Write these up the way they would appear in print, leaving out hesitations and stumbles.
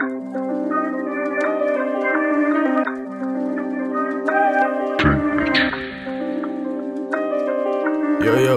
یو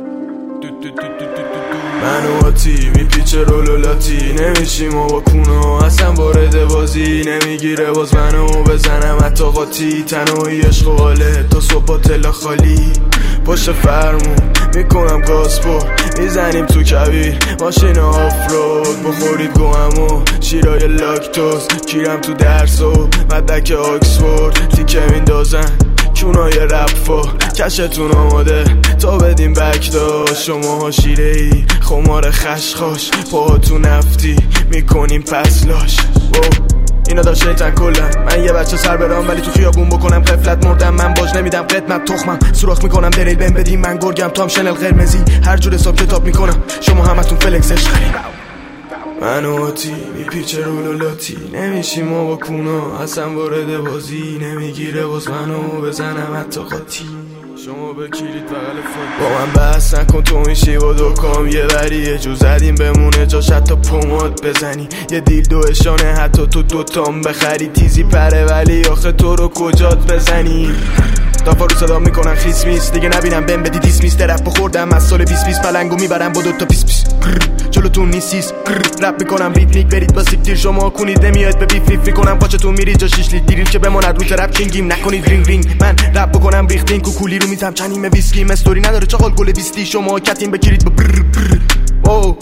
من و آتی میپیچه رولولاتی نمیشیم و با کونو اصلا وارد بازی نمیگیره باز منو بزنم حتی قاطی تنهایی عشق و حاله تا صبح با تلا خالی پشت فرمون میکنم گاسپورت میزنیم تو کبیر ماشین آفرود بخورید گوهمو شیرای لاکتوز کیرم تو درس و مدک آکسفورد تیکه میندازن چونای رفا کشتون آماده تا بدیم بکدا شماها شیره ای خمار خشخاش پاهاتون نفتی میکنیم پسلاش اینا داشت شیطن کلن من یه بچه سر برام ولی تو خیابون بکنم قفلت مردم من باج نمیدم قدمت تخمم سوراخ میکنم دریل بهم بدیم من گرگم تام شنل قرمزی هر جور حساب کتاب میکنم شما همتون فلکس عشقی من و آتی میپیچه رولولاتی نمیشیم ما با کونا اصلا وارد بازی نمیگیره باز منو بزنم حتی قاطی شما بکیرید بغل فوت با من بحث نکن تو میشی با دوکام یه بری یه جو زدیم بمونه جاش حتی پوماد بزنی یه دیل دو اشانه حتی تو دوتام بخری تیزی پره ولی آخه تو رو کجات بزنی دافا رو صدا میکنن خیس میس دیگه نبینم بهم بدی دیس میس طرف بخوردم از سال 20 پلنگو میبرم با دوتا پیس پیس جلوتون نیستیس رپ میکنم ریتمیک برید با سیکتیر شما کنید نمیاد به بیف بیف میکنم پاچتون میرید جا 6 لیتر دیریم که بماند رو رپ کینگیم نکنید رینگ رینگ من رپ بکنم ریختین کوکولی رو میزم چنیم ویسکی مستوری نداره چاقال گل 20 شما کتیم بگیرید با او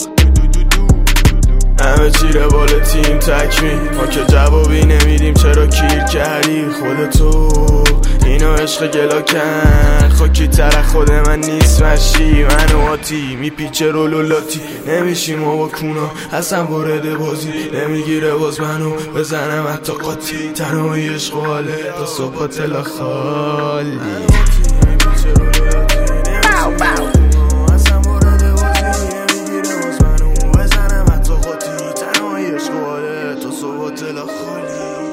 همه چی روال تیم تکمی ما که جوابی نمیدیم چرا کیر کردی خودتو اینا عشق گلاکن خاکی تر خود من نیست مشی من و آتی میپیچه رولولاتی نمیشیم و با کونا اصلا وارد بازی نمیگیره باز منو بزنم حتی قاطی تنهایی عشق و حاله تا صبح تلا خالی تو صبح تلا خالی